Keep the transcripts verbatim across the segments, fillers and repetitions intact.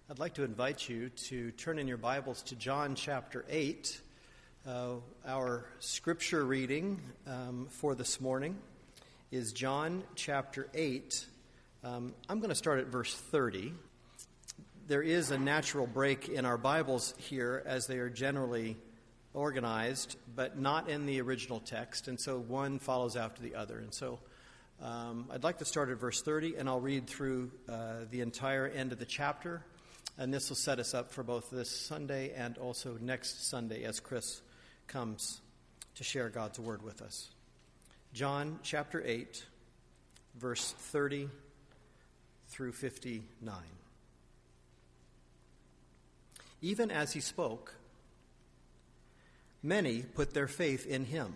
I'd like to invite you to turn in your Bibles to John chapter eight. Uh, our scripture reading um, for this morning is John chapter eight. Um, I'm going to start at verse thirty. There is a natural break in our Bibles here as they are generally organized, but not in the original text, and so one follows after the other. And so um, I'd like to start at verse thirty, and I'll read through uh, the entire end of the chapter. And this will set us up for both this Sunday and also next Sunday as Chris comes to share God's word with us. John chapter eight, verse thirty through fifty-nine. Even as he spoke, many put their faith in him.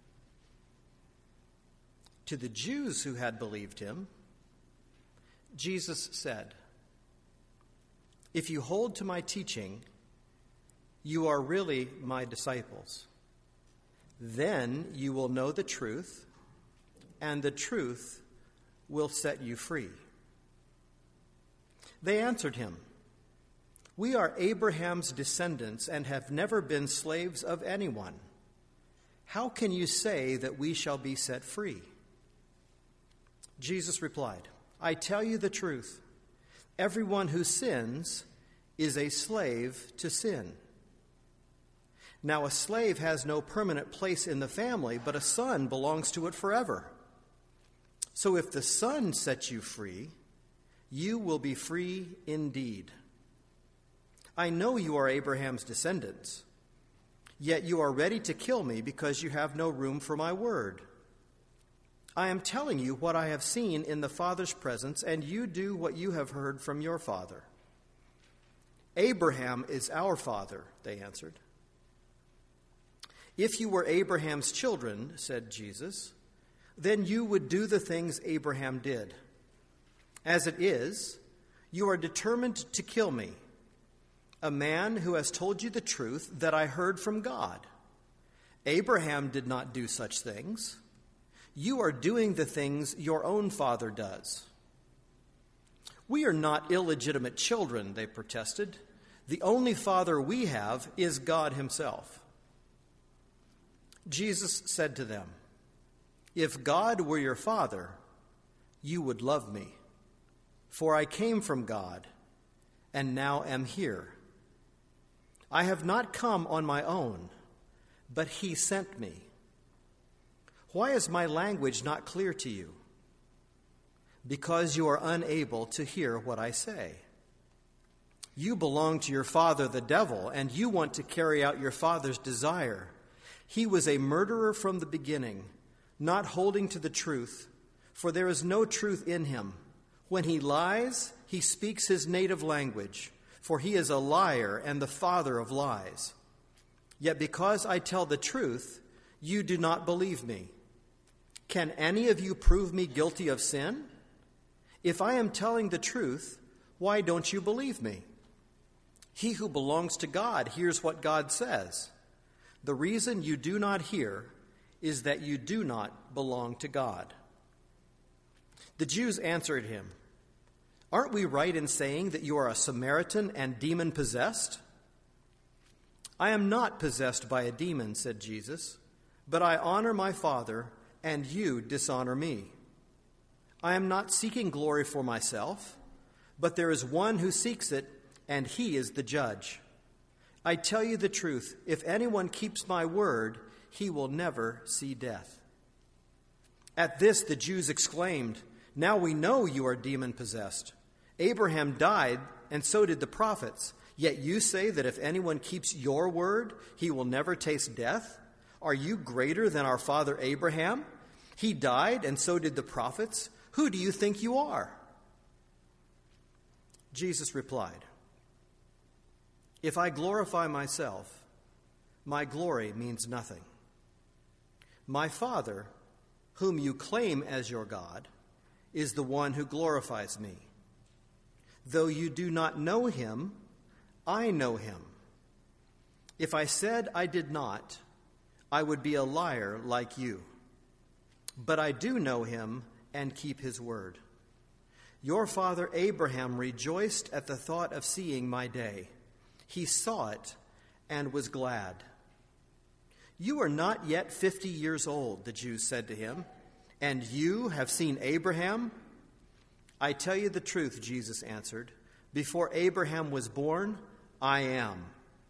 To the Jews who had believed him, Jesus said, "If you hold to my teaching, you are really my disciples. Then you will know the truth, and the truth will set you free." They answered him, "We are Abraham's descendants and have never been slaves of anyone. How can you say that we shall be set free?" Jesus replied, "I tell you the truth. Everyone who sins is a slave to sin. Now a slave has no permanent place in the family, but a son belongs to it forever. So if the Son sets you free, you will be free indeed. I know you are Abraham's descendants, yet you are ready to kill me because you have no room for my word. I am telling you what I have seen in the Father's presence, and you do what you have heard from your father." "Abraham is our father," they answered. "If you were Abraham's children," said Jesus, "then you would do the things Abraham did. As it is, you are determined to kill me, a man who has told you the truth that I heard from God. Abraham did not do such things. You are doing the things your own father does." "We are not illegitimate children," they protested. "The only father we have is God himself." Jesus said to them, "If God were your father, you would love me, for I came from God and now am here. I have not come on my own, but he sent me. Why is my language not clear to you? Because you are unable to hear what I say. You belong to your father, the devil, and you want to carry out your father's desire. He was a murderer from the beginning, not holding to the truth, for there is no truth in him. When he lies, he speaks his native language, for he is a liar and the father of lies. Yet because I tell the truth, you do not believe me. Can any of you prove me guilty of sin? If I am telling the truth, why don't you believe me? He who belongs to God hears what God says. The reason you do not hear is that you do not belong to God." The Jews answered him, "Aren't we right in saying that you are a Samaritan and demon-possessed?" "I am not possessed by a demon," said Jesus, "but I honor my Father, and you dishonor me. I am not seeking glory for myself, but there is one who seeks it, and he is the judge. I tell you the truth, if anyone keeps my word, he will never see death." At this the Jews exclaimed, "Now we know you are demon-possessed. Abraham died, and so did the prophets. Yet you say that if anyone keeps your word, he will never taste death? Are you greater than our father Abraham? He died, and so did the prophets. Who do you think you are?" Jesus replied, "If I glorify myself, my glory means nothing. My Father, whom you claim as your God, is the one who glorifies me. Though you do not know him, I know him. If I said I did not, I would be a liar like you. But I do know him and keep his word. Your father Abraham rejoiced at the thought of seeing my day. He saw it and was glad." "You are not yet fifty years old," the Jews said to him, "and you have seen Abraham?" "I tell you the truth," Jesus answered. "Before Abraham was born, I am."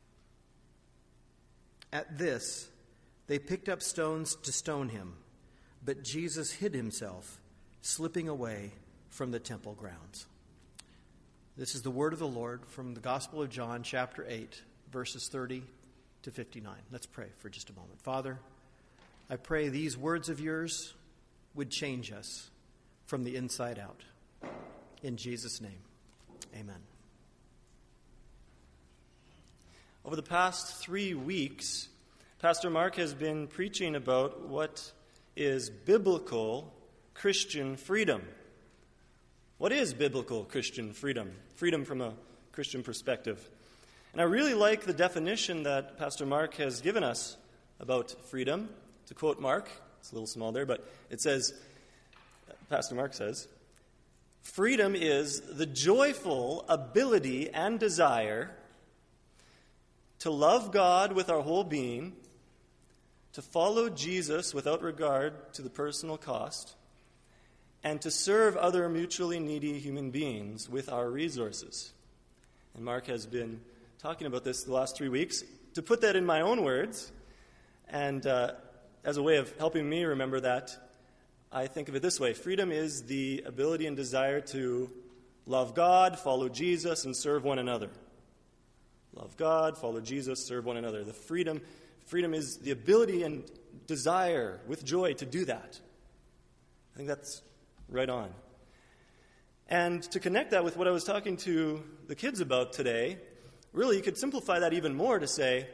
At this, they picked up stones to stone him, but Jesus hid himself, slipping away from the temple grounds. This is the word of the Lord from the Gospel of John, chapter eight, verses thirty to fifty-nine. Let's pray for just a moment. Father, I pray these words of yours would change us from the inside out. In Jesus' name, amen. Over the past three weeks, Pastor Mark has been preaching about what is biblical Christian freedom. What is biblical Christian freedom? Freedom from a Christian perspective. And I really like the definition that Pastor Mark has given us about freedom. To quote Mark, it's a little small there, but it says, Pastor Mark says, "Freedom is the joyful ability and desire to love God with our whole being, to follow Jesus without regard to the personal cost, and to serve other mutually needy human beings with our resources." And Mark has been talking about this the last three weeks. To put that in my own words, and uh, as a way of helping me remember that, I think of it this way. Freedom is the ability and desire to love God, follow Jesus, and serve one another. Love God, follow Jesus, serve one another. The freedom, freedom is the ability and desire with joy to do that. I think that's right on. And to connect that with what I was talking to the kids about today, really you could simplify that even more to say,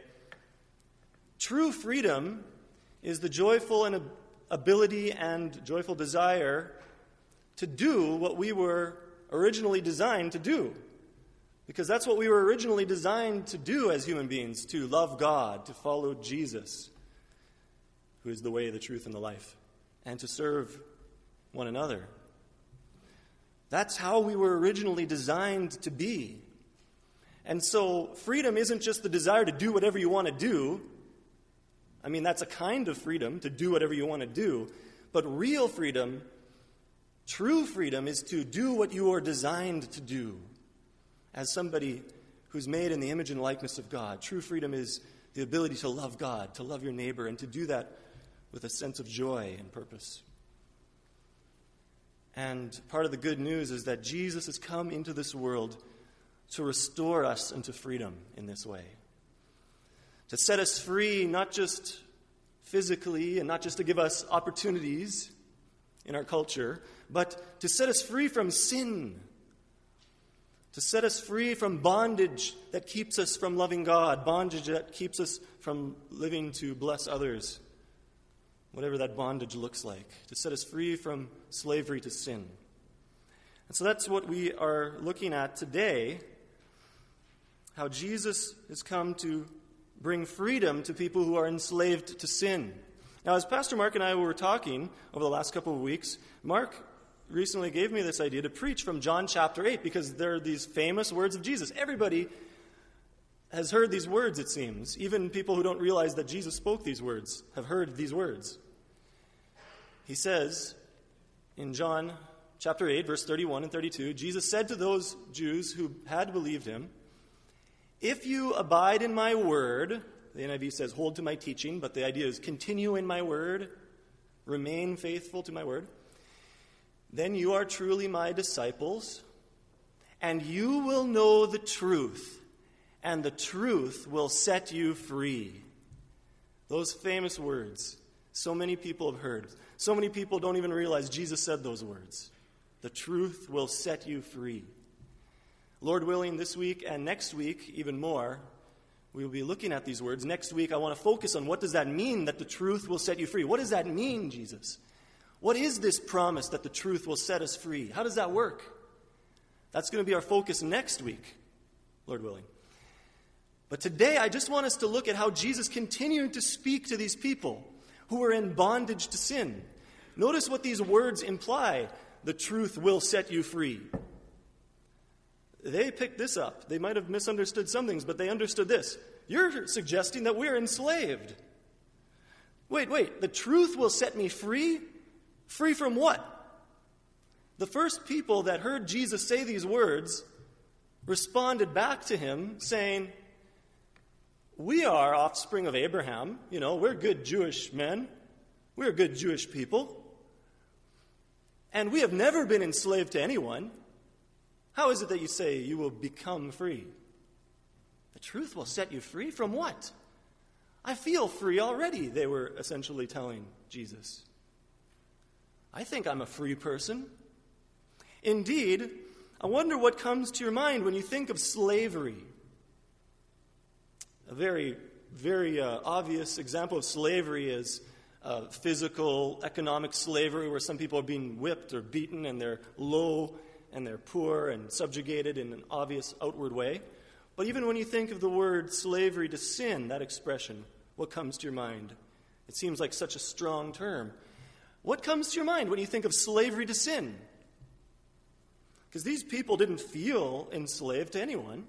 true freedom is the joyful and ability and joyful desire to do what we were originally designed to do. Because that's what we were originally designed to do as human beings, to love God, to follow Jesus, who is the way, the truth, and the life, and to serve one another. That's how we were originally designed to be. And so freedom isn't just the desire to do whatever you want to do. I mean, that's a kind of freedom, to do whatever you want to do. But real freedom, true freedom, is to do what you are designed to do. As somebody who's made in the image and likeness of God, true freedom is the ability to love God, to love your neighbor, and to do that with a sense of joy and purpose. And part of the good news is that Jesus has come into this world to restore us into freedom in this way. To set us free, not just physically and not just to give us opportunities in our culture, but to set us free from sin. To set us free from bondage that keeps us from loving God, bondage that keeps us from living to bless others, whatever that bondage looks like. To set us free from slavery to sin. And so that's what we are looking at today, how Jesus has come to bring freedom to people who are enslaved to sin. Now, as Pastor Mark and I were talking over the last couple of weeks, Mark recently gave me this idea to preach from John chapter eight, because there are these famous words of Jesus. Everybody has heard these words, it seems. Even people who don't realize that Jesus spoke these words have heard these words. He says in John chapter eight, verse thirty-one and thirty-two, Jesus said to those Jews who had believed him, "If you abide in my word," the N I V says, "hold to my teaching," but the idea is continue in my word, remain faithful to my word, "then you are truly my disciples, and you will know the truth, and the truth will set you free." Those famous words, so many people have heard. So many people don't even realize Jesus said those words. The truth will set you free. Lord willing, this week and next week, even more, we will be looking at these words. Next week, I want to focus on what does that mean, that the truth will set you free? What does that mean, Jesus? What is this promise that the truth will set us free? How does that work? That's going to be our focus next week, Lord willing. But today, I just want us to look at how Jesus continued to speak to these people who were in bondage to sin. Notice what these words imply. the truth will set you free. They picked this up. They might have misunderstood some things, but they understood this. You're suggesting that we're enslaved. Wait, wait, the truth will set me free? Free from what? The first people that heard Jesus say these words responded back to him saying, we are offspring of Abraham. You know, we're good Jewish men. We're good Jewish people. And we have never been enslaved to anyone. How is it that you say you will become free? The truth will set you free from what? I feel free already, they were essentially telling Jesus. I think I'm a free person. Indeed, I wonder what comes to your mind when you think of slavery. A very, very uh, obvious example of slavery is uh, physical, economic slavery, where some people are being whipped or beaten and they're low and they're poor and subjugated in an obvious outward way. But even when you think of the word slavery to sin, that expression, what comes to your mind? It seems like such a strong term. What comes to your mind when you think of slavery to sin? Because these people didn't feel enslaved to anyone.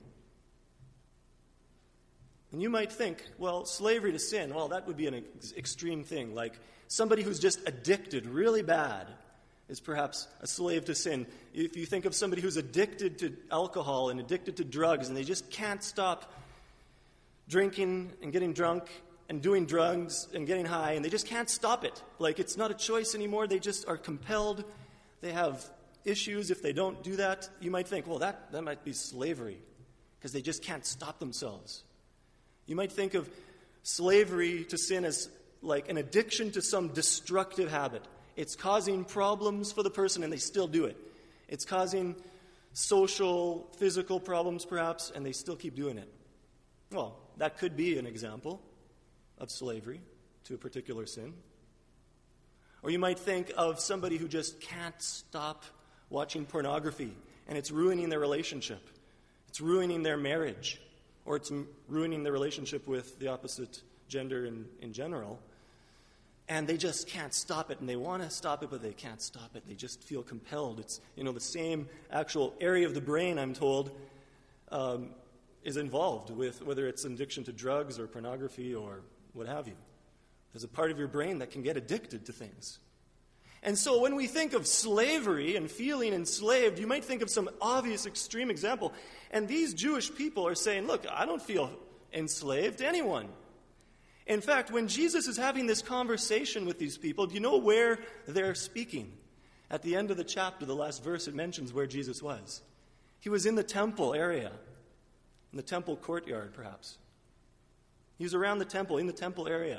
And you might think, well, slavery to sin, well, that would be an ex- extreme thing. Like somebody who's just addicted really bad is perhaps a slave to sin. If you think of somebody who's addicted to alcohol and addicted to drugs and they just can't stop drinking and getting drunk and doing drugs and getting high and they just can't stop it. Like it's not a choice anymore. They just are compelled. They have issues if they don't do that. You might think, well, that, that might be slavery because they just can't stop themselves. You might think of slavery to sin as like an addiction to some destructive habit. It's causing problems for the person, and they still do it. It's causing social, physical problems, perhaps, and they still keep doing it. Well, that could be an example of slavery to a particular sin. Or you might think of somebody who just can't stop watching pornography, and it's ruining their relationship. It's ruining their marriage, or it's ruining their relationship with the opposite gender in, in general. And they just can't stop it, and they want to stop it, but they can't stop it. They just feel compelled. It's, you know, the same actual area of the brain, I'm told, um, is involved with whether it's an addiction to drugs or pornography or what have you. There's a part of your brain that can get addicted to things. And so when we think of slavery and feeling enslaved, you might think of some obvious extreme example. And these Jewish people are saying, look, I don't feel enslaved to anyone. In fact, when Jesus is having this conversation with these people, do you know where they're speaking? At the end of the chapter, the last verse, it mentions where Jesus was. He was in the temple area, in the temple courtyard, perhaps. He was around the temple, in the temple area.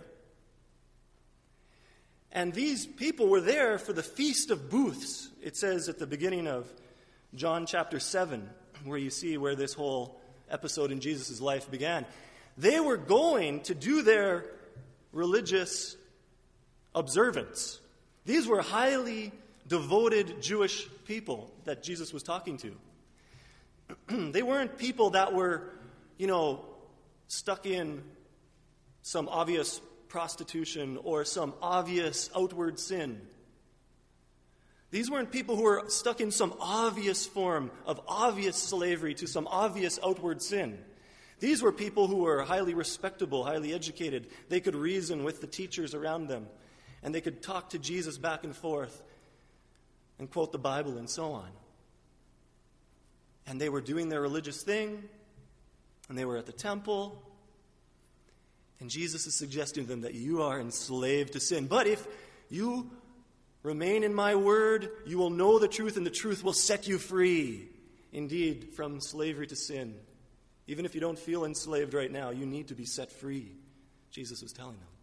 And these people were there for the Feast of Booths. It says at the beginning of John chapter seven, where you see where this whole episode in Jesus' life began. They were going to do their religious observance. These were highly devoted Jewish people that Jesus was talking to. They weren't people that were, you know, stuck in some obvious prostitution or some obvious outward sin. These weren't people who were stuck in some obvious form of obvious slavery to some obvious outward sin. These were people who were highly respectable, highly educated. They could reason with the teachers around them, and they could talk to Jesus back and forth and quote the Bible and so on. And they were doing their religious thing, and they were at the temple, and Jesus is suggesting to them that you are enslaved to sin. But if you remain in my word, you will know the truth, and the truth will set you free, indeed, from slavery to sin. Even if you don't feel enslaved right now, you need to be set free, Jesus was telling them.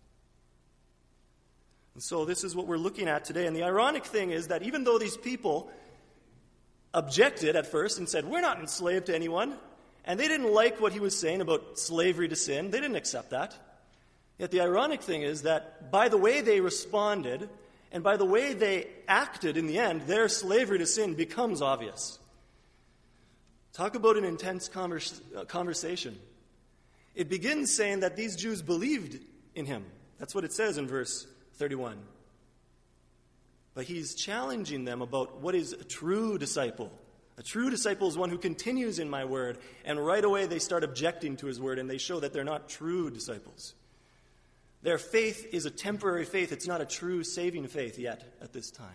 And so this is what we're looking at today. And the ironic thing is that even though these people objected at first and said, we're not enslaved to anyone, and they didn't like what he was saying about slavery to sin, they didn't accept that. Yet the ironic thing is that by the way they responded and by the way they acted in the end, their slavery to sin becomes obvious. Talk about an intense converse, uh, conversation. It begins saying that these Jews believed in him. That's what it says in verse thirty-one. But he's challenging them about what is a true disciple. A true disciple is one who continues in my word, and right away they start objecting to his word, and they show that they're not true disciples. Their faith is a temporary faith. It's not a true saving faith yet at this time.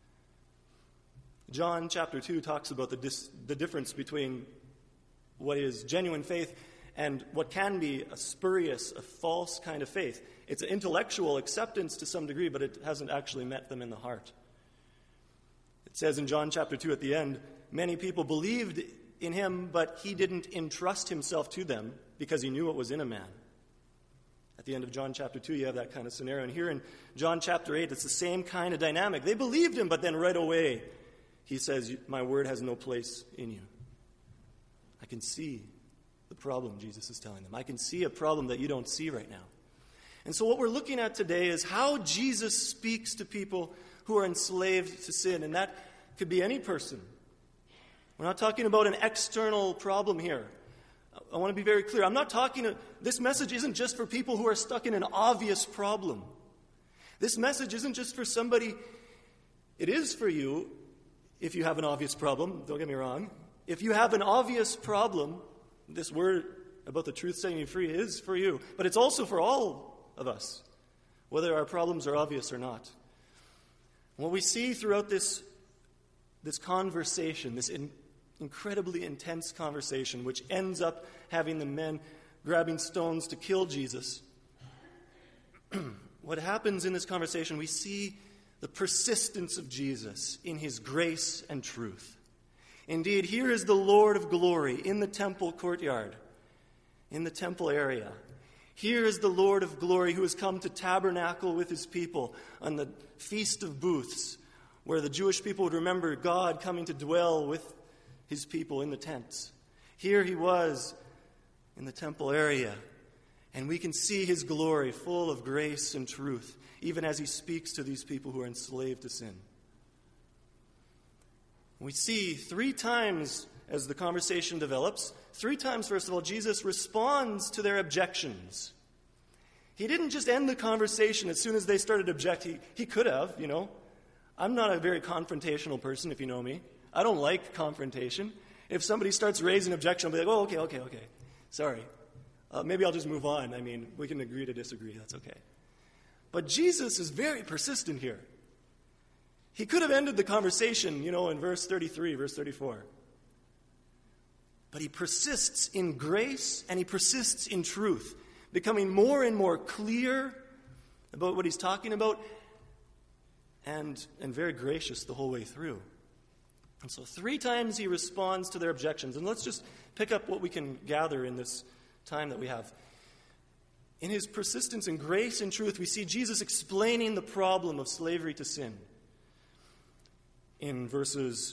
John chapter two talks about the, dis- the difference between what is genuine faith and what can be a spurious, a false kind of faith. It's an intellectual acceptance to some degree, but it hasn't actually met them in the heart. It says in John chapter two at the end, many people believed in him, but he didn't entrust himself to them because he knew what was in a man. At the end of John chapter two, you have that kind of scenario. And here in John chapter eight, it's the same kind of dynamic. They believed him, but then right away, he says, my word has no place in you. I can see the problem, Jesus is telling them. I can see a problem that you don't see right now. And so what we're looking at today is how Jesus speaks to people who are enslaved to sin. And that could be any person. We're not talking about an external problem here. I want to be very clear. I'm not talking, this message isn't just for people who are stuck in an obvious problem. This message isn't just for somebody, it is for you if you have an obvious problem, don't get me wrong. If you have an obvious problem, this word about the truth setting you free is for you. But it's also for all of us, whether our problems are obvious or not. What we see throughout this, this conversation, this in, incredibly intense conversation, which ends up having the men grabbing stones to kill Jesus. What happens in this conversation, we see the persistence of Jesus in his grace and truth. Indeed, here is the Lord of glory in the temple courtyard, in the temple area. Here is the Lord of glory who has come to tabernacle with his people on the Feast of Booths, where the Jewish people would remember God coming to dwell with his people in the tents. Here he was in the temple area, and we can see his glory full of grace and truth, even as he speaks to these people who are enslaved to sin. We see three times as the conversation develops, three times, first of all, Jesus responds to their objections. He didn't just end the conversation as soon as they started objecting. He, he could have, you know. I'm not a very confrontational person, if you know me. I don't like confrontation. If somebody starts raising objection, I'll be like, oh, okay, okay, okay. Sorry. Uh, maybe I'll just move on. I mean, we can agree to disagree. That's okay. But Jesus is very persistent here. He could have ended the conversation, you know, in verse thirty-three, verse thirty-four. But he persists in grace and he persists in truth, becoming more and more clear about what he's talking about and, and very gracious the whole way through. And so three times he responds to their objections. And let's just pick up what we can gather in this time that we have. In his persistence in grace and truth, we see Jesus explaining the problem of slavery to sin. In verses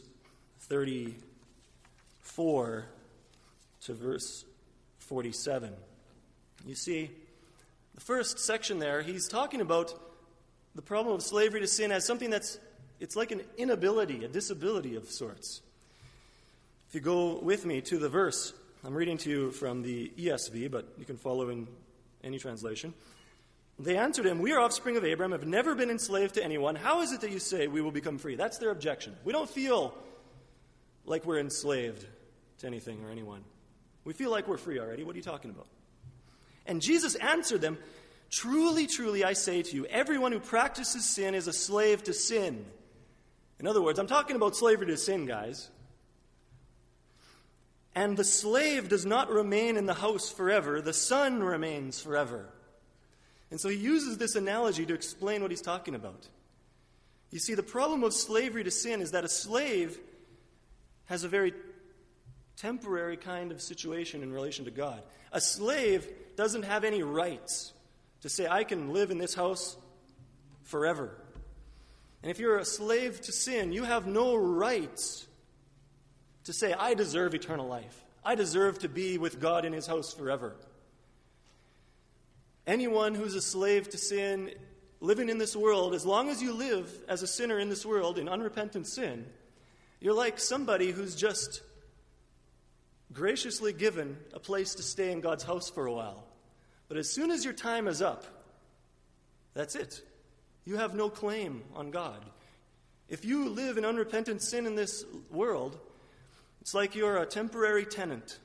thirty-four to verse forty-seven. You see, the first section there, he's talking about the problem of slavery to sin as something that's, it's like an inability, a disability of sorts. If you go with me to the verse, I'm reading to you from the E S V, but you can follow in any translation. They answered him, we are offspring of Abraham, have never been enslaved to anyone. How is it that you say we will become free? That's their objection. We don't feel like we're enslaved to anything or anyone. We feel like we're free already. What are you talking about? And Jesus answered them, truly, truly, I say to you, everyone who practices sin is a slave to sin. In other words, I'm talking about slavery to sin, guys. And the slave does not remain in the house forever. The son remains forever. And so he uses this analogy to explain what he's talking about. You see, the problem of slavery to sin is that a slave has a very temporary kind of situation in relation to God. A slave doesn't have any rights to say, I can live in this house forever. And if you're a slave to sin, you have no rights to say, I deserve eternal life. I deserve to be with God in his house forever. Anyone who's a slave to sin, living in this world, as long as you live as a sinner in this world in unrepentant sin, you're like somebody who's just graciously given a place to stay in God's house for a while. But as soon as your time is up, that's it. You have no claim on God. If you live in unrepentant sin in this world, it's like you're a temporary tenant.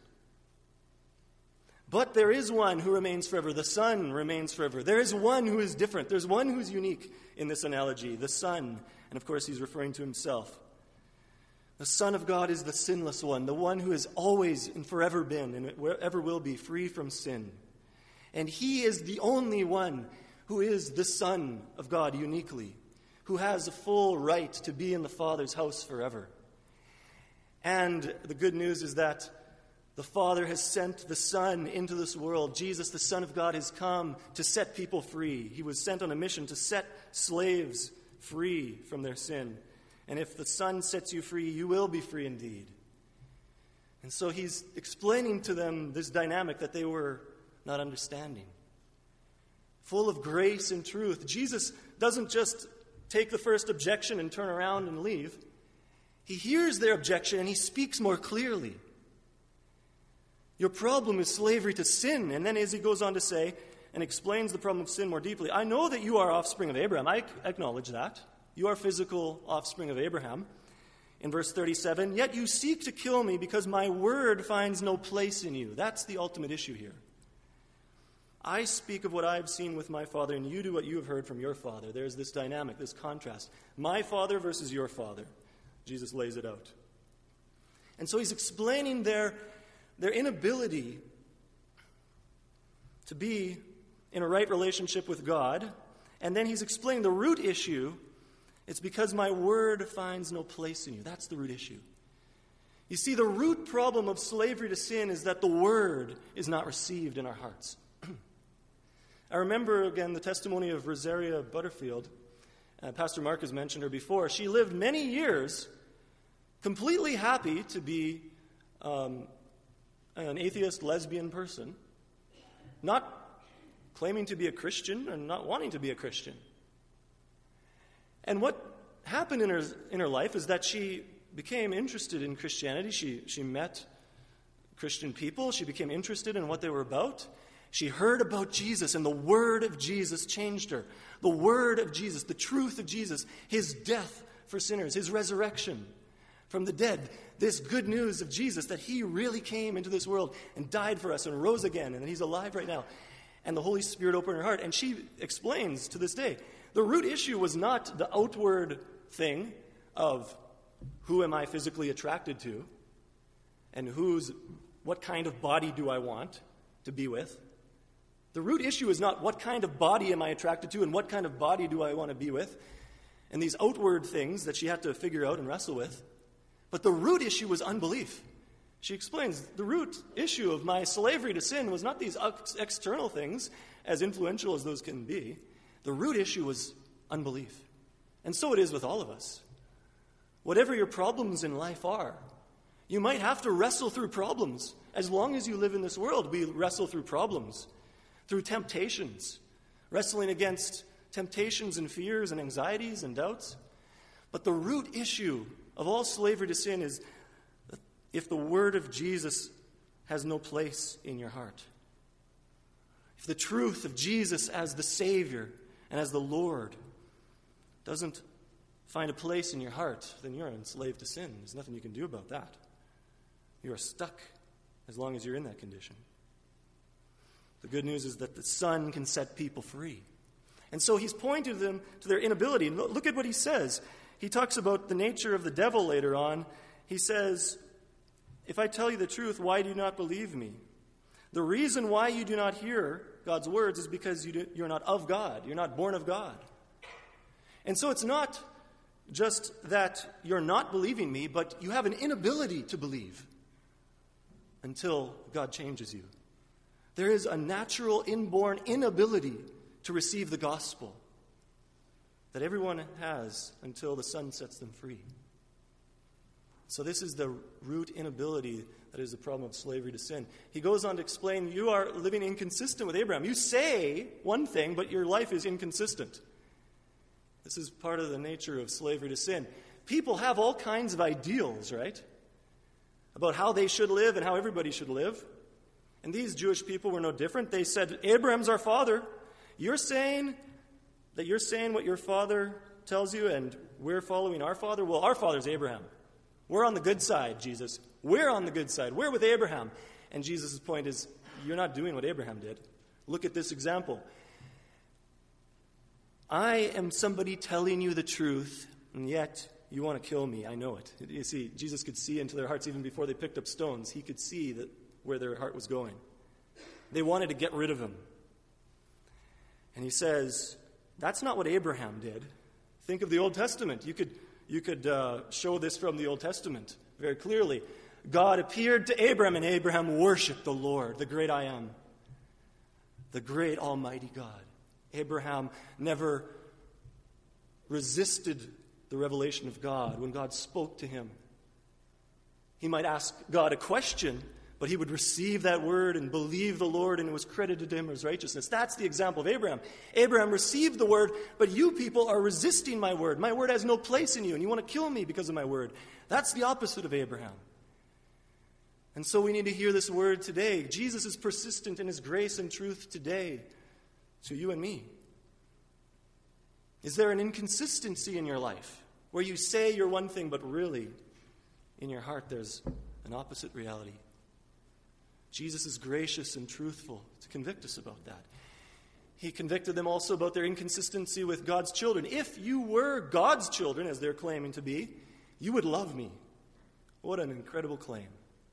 But there is one who remains forever. The Son remains forever. There is one who is different. There's one who's unique in this analogy, the Son. And of course, he's referring to himself. The Son of God is the sinless one, the one who has always and forever been and ever will be free from sin. And he is the only one who is the Son of God uniquely, who has a full right to be in the Father's house forever. And the good news is that the Father has sent the Son into this world. Jesus, the Son of God, has come to set people free. He was sent on a mission to set slaves free from their sin. And if the Son sets you free, you will be free indeed. And so he's explaining to them this dynamic that they were not understanding. Full of grace and truth. Jesus doesn't just take the first objection and turn around and leave. He hears their objection and he speaks more clearly. Your problem is slavery to sin. And then as he goes on to say and explains the problem of sin more deeply, I know that you are offspring of Abraham. I acknowledge that. You are physical offspring of Abraham. In verse thirty-seven, yet you seek to kill me because my word finds no place in you. That's the ultimate issue here. I speak of what I have seen with my father, and you do what you have heard from your father. There's this dynamic, this contrast. My father versus your father. Jesus lays it out. And so he's explaining their, their inability to be in a right relationship with God. And then he's explaining the root issue. It's because my word finds no place in you. That's the root issue. You see, the root problem of slavery to sin is that the word is not received in our hearts. I remember, again, the testimony of Rosaria Butterfield. Uh, Pastor Mark has mentioned her before. She lived many years completely happy to be um, an atheist lesbian person, not claiming to be a Christian and not wanting to be a Christian. And what happened in her, in her life is that she became interested in Christianity. She, she met Christian people. She became interested in what they were about. She heard about Jesus, and the word of Jesus changed her. The word of Jesus, the truth of Jesus, his death for sinners, his resurrection from the dead, this good news of Jesus, that he really came into this world and died for us and rose again, and that he's alive right now. And the Holy Spirit opened her heart. And she explains to this day, the root issue was not the outward thing of who am I physically attracted to and who's, what kind of body do I want to be with. The root issue is not what kind of body am I attracted to and what kind of body do I want to be with, and these outward things that she had to figure out and wrestle with. But the root issue was unbelief. She explains the root issue of my slavery to sin was not these ex- external things, as influential as those can be. The root issue was unbelief. And so it is with all of us. Whatever your problems in life are, you might have to wrestle through problems. As long as you live in this world, we wrestle through problems. Through temptations, wrestling against temptations and fears and anxieties and doubts. But the root issue of all slavery to sin is if the word of Jesus has no place in your heart. If the truth of Jesus as the Savior and as the Lord doesn't find a place in your heart, then you're enslaved to sin. There's nothing you can do about that. You are stuck as long as you're in that condition. The good news is that the Son can set people free. And so he's pointing them to their inability. Look at what he says. He talks about the nature of the devil later on. He says, if I tell you the truth, why do you not believe me? The reason why you do not hear God's words is because you do, you're not of God. You're not born of God. And so it's not just that you're not believing me, but you have an inability to believe until God changes you. There is a natural, inborn inability to receive the gospel that everyone has until the Son sets them free. So this is the root inability that is the problem of slavery to sin. He goes on to explain, you are living inconsistent with Abraham. You say one thing, but your life is inconsistent. This is part of the nature of slavery to sin. People have all kinds of ideals, right? About how they should live and how everybody should live. And these Jewish people were no different. They said, Abraham's our father. You're saying that you're saying what your father tells you, and we're following our father? Well, our father's Abraham. We're on the good side, Jesus. We're on the good side. We're with Abraham. And Jesus' point is, you're not doing what Abraham did. Look at this example. I am somebody telling you the truth, and yet you want to kill me. I know it. You see, Jesus could see into their hearts even before they picked up stones. He could see that where their heart was going. They wanted to get rid of him. And he says, that's not what Abraham did. Think of the Old Testament. You could, you could uh, show this from the Old Testament very clearly. God appeared to Abraham, and Abraham worshiped the Lord, the great I am, the great almighty God. Abraham never resisted the revelation of God when God spoke to him. He might ask God a question, but he would receive that word and believe the Lord, and it was credited to him as righteousness. That's the example of Abraham. Abraham received the word, but you people are resisting my word. My word has no place in you, and you want to kill me because of my word. That's the opposite of Abraham. And so we need to hear this word today. Jesus is persistent in his grace and truth today to you and me. Is there an inconsistency in your life where you say you're one thing, but really in your heart there's an opposite reality? Jesus is gracious and truthful to convict us about that. He convicted them also about their inconsistency with God's children. If you were God's children, as they're claiming to be, you would love me. What an incredible claim.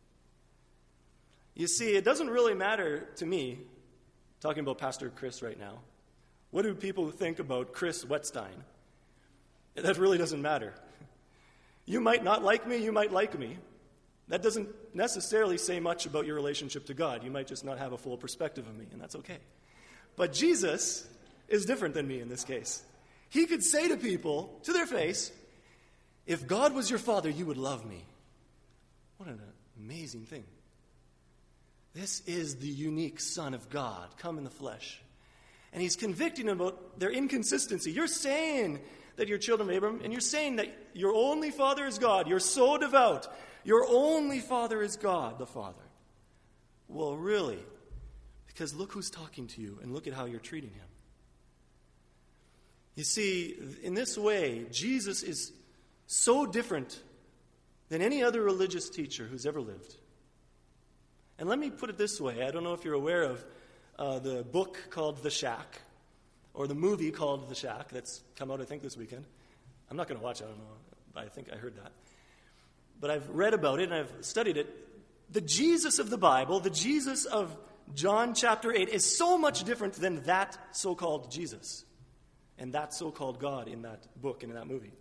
You see, it doesn't really matter to me, talking about Pastor Chris right now, what do people think about Chris Wettstein? That really doesn't matter. You might not like me, you might like me. That doesn't necessarily say much about your relationship to God. You might just not have a full perspective of me, and that's okay. But Jesus is different than me in this case. He could say to people, to their face, if God was your father, you would love me. What an amazing thing. This is the unique Son of God, come in the flesh. And he's convicting them about their inconsistency. You're saying that you're children of Abraham, and you're saying that your only father is God. You're so devout. Your only father is God, the Father. Well, really, because look who's talking to you, and look at how you're treating him. You see, in this way, Jesus is so different than any other religious teacher who's ever lived. And let me put it this way. I don't know if you're aware of uh, the book called The Shack, or the movie called The Shack that's come out, I think, this weekend. I'm not going to watch it, I don't know, but I think I heard that. But I've read about it and I've studied it. The Jesus of the Bible, the Jesus of John chapter eight, is so much different than that so-called Jesus and that so-called God in that book and in that movie.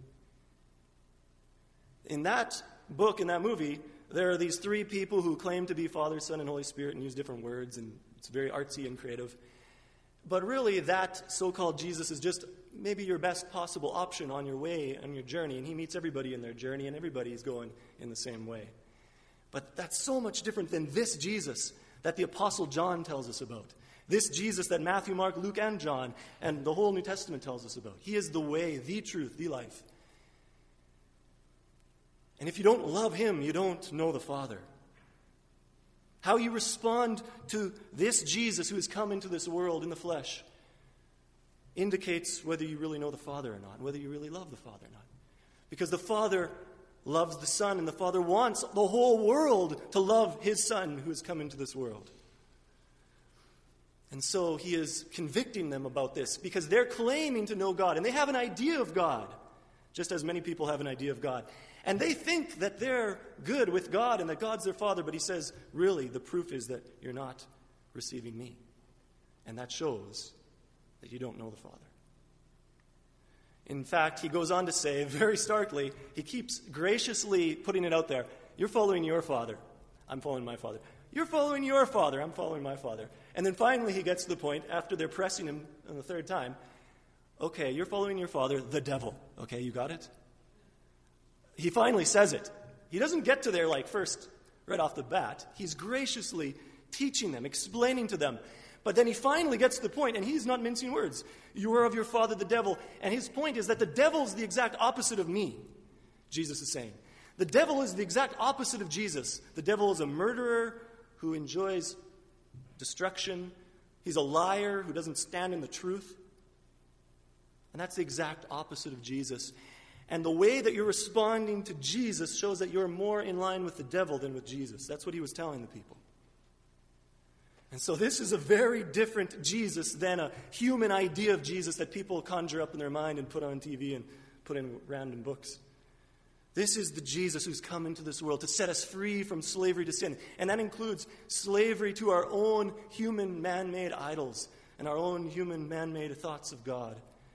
In that book, in that movie, there are these three people who claim to be Father, Son, and Holy Spirit and use different words, and it's very artsy and creative. But really, that so-called Jesus is just maybe your best possible option on your way, on your journey, and he meets everybody in their journey, and everybody is going in the same way. But that's so much different than this Jesus that the Apostle John tells us about. This Jesus that Matthew, Mark, Luke, and John, and the whole New Testament tells us about. He is the way, the truth, the life. And if you don't love him, you don't know the Father. How you respond to this Jesus who has come into this world in the flesh indicates whether you really know the Father or not, and whether you really love the Father or not. Because the Father loves the Son, and the Father wants the whole world to love his Son who has come into this world. And so he is convicting them about this because they're claiming to know God, and they have an idea of God, just as many people have an idea of God. And they think that they're good with God and that God's their Father, but he says, really, the proof is that you're not receiving me. And that shows that you don't know the Father. In fact, he goes on to say, very starkly, he keeps graciously putting it out there, you're following your Father, I'm following my Father. You're following your Father, I'm following my Father. And then finally he gets to the point, after they're pressing him on the third time, okay, you're following your father, the devil. Okay, you got it? He finally says it. He doesn't get to there like first, right off the bat. He's graciously teaching them, explaining to them. But then he finally gets to the point, and he's not mincing words. You are of your father, the devil. And his point is that the devil is the exact opposite of me, Jesus is saying. The devil is the exact opposite of Jesus. The devil is a murderer who enjoys destruction. He's a liar who doesn't stand in the truth. And that's the exact opposite of Jesus. And the way that you're responding to Jesus shows that you're more in line with the devil than with Jesus. That's what he was telling the people. And so this is a very different Jesus than a human idea of Jesus that people conjure up in their mind and put on T V and put in random books. This is the Jesus who's come into this world to set us free from slavery to sin. And that includes slavery to our own human man-made idols and our own human man-made thoughts of God.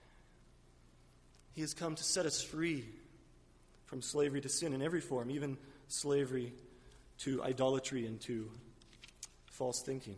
He has come to set us free from slavery to sin in every form, even slavery to idolatry and to false thinking.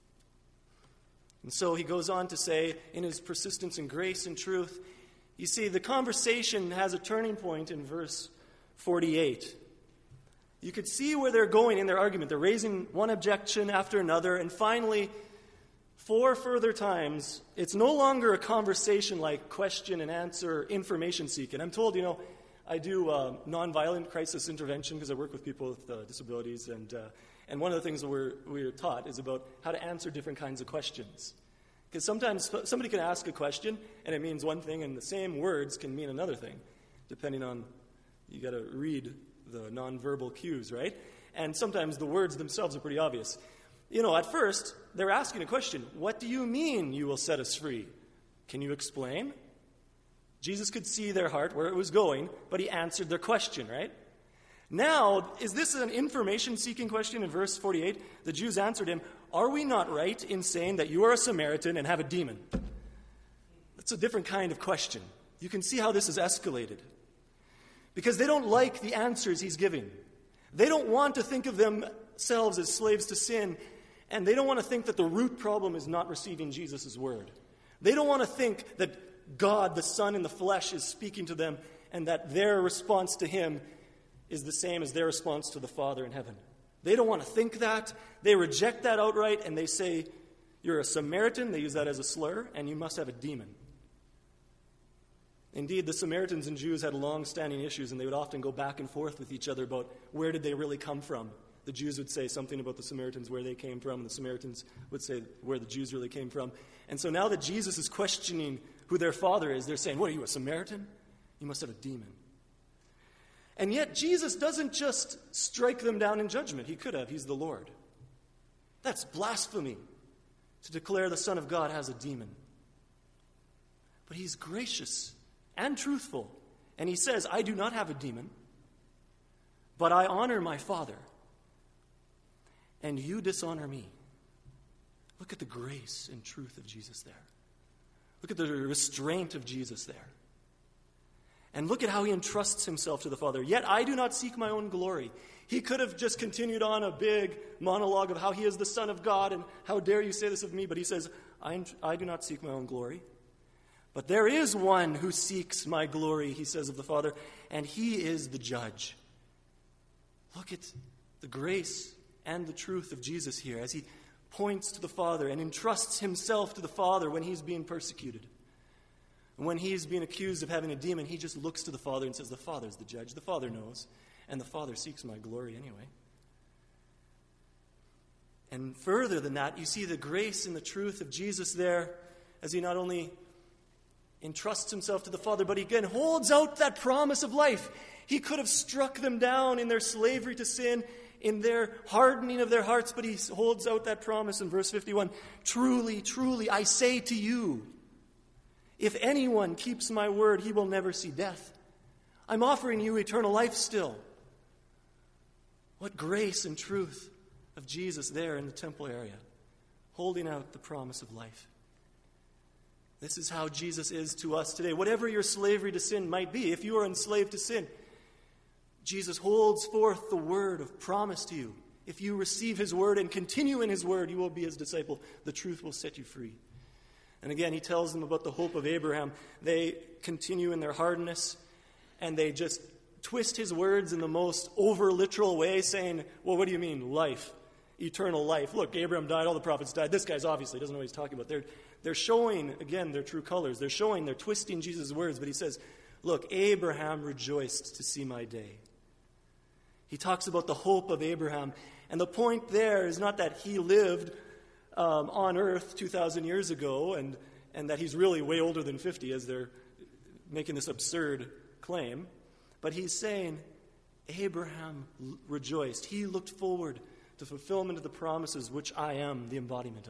And so he goes on to say, in his persistence in grace and truth, you see, the conversation has a turning point in verse forty-eight. You could see where they're going in their argument. They're raising one objection after another, and finally, four further times, it's no longer a conversation like question and answer, information seeking. I'm told, you know, I do uh, nonviolent crisis intervention because I work with people with uh, disabilities, and uh, and one of the things that we're, we're taught is about how to answer different kinds of questions. Because sometimes somebody can ask a question, and it means one thing, and the same words can mean another thing, depending on, you got to read the nonverbal cues, right? And sometimes the words themselves are pretty obvious. You know, at first, they're asking a question. What do you mean you will set us free? Can you explain? Jesus could see their heart, where it was going, but he answered their question, right? Now, is this an information-seeking question in verse forty-eight? The Jews answered him, "Are we not right in saying that you are a Samaritan and have a demon?" That's a different kind of question. You can see how this is escalated. Because they don't like the answers he's giving. They don't want to think of themselves as slaves to sin, and they don't want to think that the root problem is not receiving Jesus' word. They don't want to think that God, the Son in the flesh, is speaking to them, and that their response to him is the same as their response to the Father in heaven. They don't want to think that. They reject that outright, and they say, "You're a Samaritan," they use that as a slur, "and you must have a demon." Indeed, the Samaritans and Jews had long-standing issues, and they would often go back and forth with each other about where did they really come from. The Jews would say something about the Samaritans, where they came from, and the Samaritans would say where the Jews really came from. And so now that Jesus is questioning who their father is, they're saying, "What, are you a Samaritan? You must have a demon." And yet Jesus doesn't just strike them down in judgment. He could have. He's the Lord. That's blasphemy to declare the Son of God has a demon. But he's gracious and truthful. And he says, "I do not have a demon, but I honor my Father, and you dishonor me." Look at the grace and truth of Jesus there. Look at the restraint of Jesus there. And look at how he entrusts himself to the Father. "Yet I do not seek my own glory." He could have just continued on a big monologue of how he is the Son of God and how dare you say this of me, but he says, I, I do not seek my own glory. But there is one who seeks my glory, he says of the Father, and he is the judge. Look at the grace and the truth of Jesus here as he points to the Father and entrusts himself to the Father when he's being persecuted. And when he's being accused of having a demon, he just looks to the Father and says, "The Father's the judge. The Father knows, and the Father seeks my glory anyway." And further than that, you see the grace and the truth of Jesus there as he not only entrusts himself to the Father, but he again holds out that promise of life. He could have struck them down in their slavery to sin, in their hardening of their hearts, but he holds out that promise in verse fifty-one. "Truly, truly, I say to you, if anyone keeps my word, he will never see death. I'm offering you eternal life still." What grace and truth of Jesus there in the temple area, holding out the promise of life. This is how Jesus is to us today. Whatever your slavery to sin might be, if you are enslaved to sin, Jesus holds forth the word of promise to you. If you receive his word and continue in his word, you will be his disciple. The truth will set you free. And again, he tells them about the hope of Abraham. They continue in their hardness, and they just twist his words in the most over-literal way, saying, "Well, what do you mean, life? Eternal life. Look, Abraham died, all the prophets died. This guy's obviously doesn't know what he's talking about." They're, they're showing, again, their true colors. They're showing, they're twisting Jesus' words, but he says, "Look, Abraham rejoiced to see my day." He talks about the hope of Abraham, and the point there is not that he lived Um, on earth two thousand years ago, and, and that he's really way older than fifty, as they're making this absurd claim, but he's saying Abraham rejoiced. He looked forward to fulfillment of the promises which I am the embodiment of.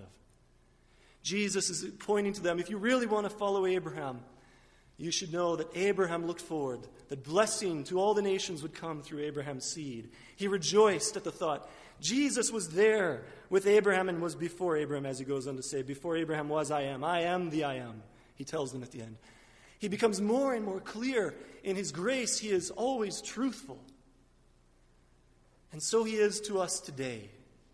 Jesus is pointing to them, if you really want to follow Abraham, you should know that Abraham looked forward, that blessing to all the nations would come through Abraham's seed. He rejoiced at the thought. Jesus was there with Abraham and was before Abraham, as he goes on to say, before Abraham was I am. I am the I am, he tells them at the end. He becomes more and more clear in his grace. He is always truthful. And so he is to us today.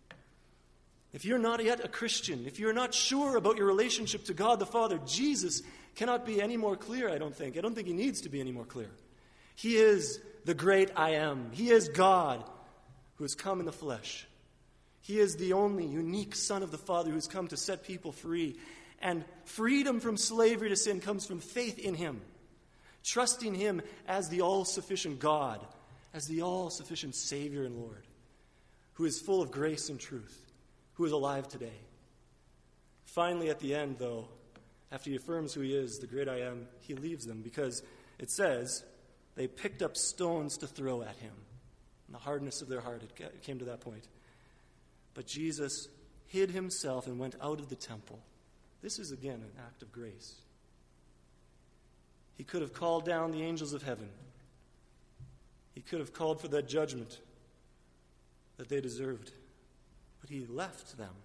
If you're not yet a Christian, if you're not sure about your relationship to God the Father, Jesus cannot be any more clear, I don't think. I don't think he needs to be any more clear. He is the great I am. He is God who has come in the flesh. He is the only unique Son of the Father who has come to set people free. And freedom from slavery to sin comes from faith in him, trusting him as the all-sufficient God, as the all-sufficient Savior and Lord, who is full of grace and truth, who is alive today. Finally, at the end, though, after he affirms who he is, the great I am, he leaves them because it says they picked up stones to throw at him. And the hardness of their heart, it came to that point. But Jesus hid himself and went out of the temple. This is, again, an act of grace. He could have called down the angels of heaven. He could have called for that judgment that they deserved. But he left them.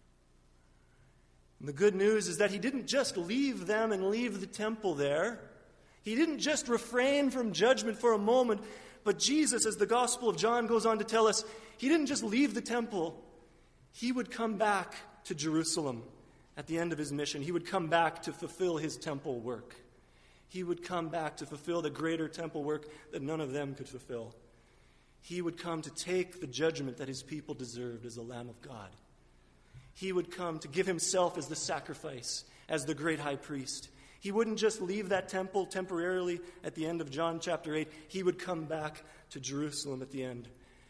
And the good news is that he didn't just leave them and leave the temple there. He didn't just refrain from judgment for a moment. But Jesus, as the Gospel of John goes on to tell us, he didn't just leave the temple. He would come back to Jerusalem at the end of his mission. He would come back to fulfill his temple work. He would come back to fulfill the greater temple work that none of them could fulfill. He would come to take the judgment that his people deserved as the Lamb of God. He would come to give himself as the sacrifice, as the great high priest. He wouldn't just leave that temple temporarily at the end of John chapter eight. He would come back to Jerusalem at the end.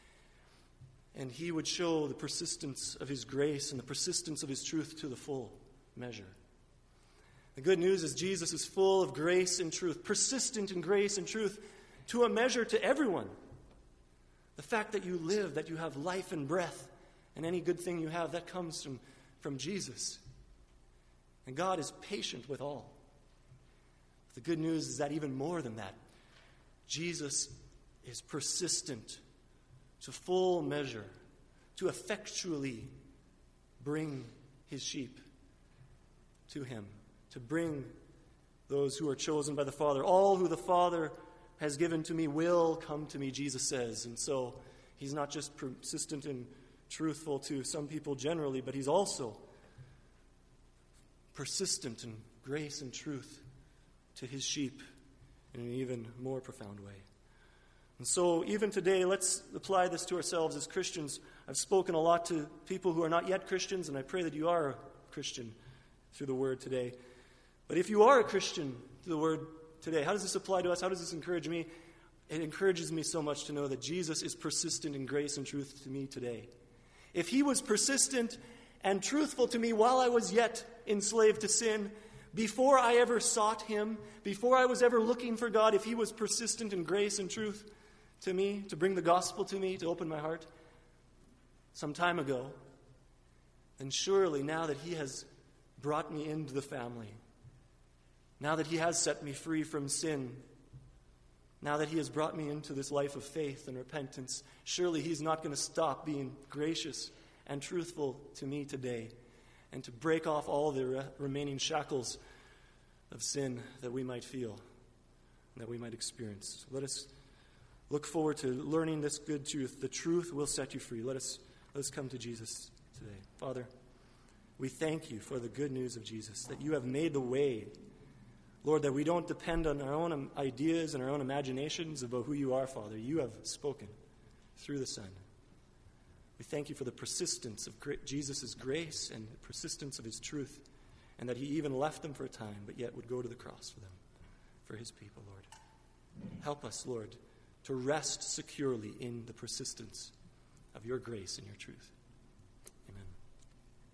And he would show the persistence of his grace and the persistence of his truth to the full measure. The good news is Jesus is full of grace and truth, persistent in grace and truth to a measure to everyone. The fact that you live, that you have life and breath, and any good thing you have, that comes from, from Jesus. And God is patient with all. The good news is that even more than that, Jesus is persistent to full measure, to effectually bring his sheep to him, to bring those who are chosen by the Father. All who the Father has given to me will come to me, Jesus says. And so he's not just persistent and truthful to some people generally, but he's also persistent in grace and truth to his sheep in an even more profound way. And so even today, let's apply this to ourselves as Christians. I've spoken a lot to people who are not yet Christians, and I pray that you are a Christian through the Word today. But if you are a Christian through the Word today, how does this apply to us? How does this encourage me? It encourages me so much to know that Jesus is persistent in grace and truth to me today. If he was persistent and truthful to me while I was yet enslaved to sin, before I ever sought him, before I was ever looking for God, if he was persistent in grace and truth to me, to bring the gospel to me, to open my heart some time ago, then surely now that he has brought me into the family, now that he has set me free from sin, now that he has brought me into this life of faith and repentance, surely he's not going to stop being gracious and truthful to me today, and to break off all the re- remaining shackles of sin that we might feel, that we might experience. Let us look forward to learning this good truth. The truth will set you free. Let us, let us come to Jesus today. Father, we thank you for the good news of Jesus, that you have made the way, Lord, that we don't depend on our own ideas and our own imaginations about who you are, Father. You have spoken through the Son. We thank you for the persistence of Jesus' grace and the persistence of his truth, and that he even left them for a time, but yet would go to the cross for them, for his people, Lord. Help us, Lord, to rest securely in the persistence of your grace and your truth.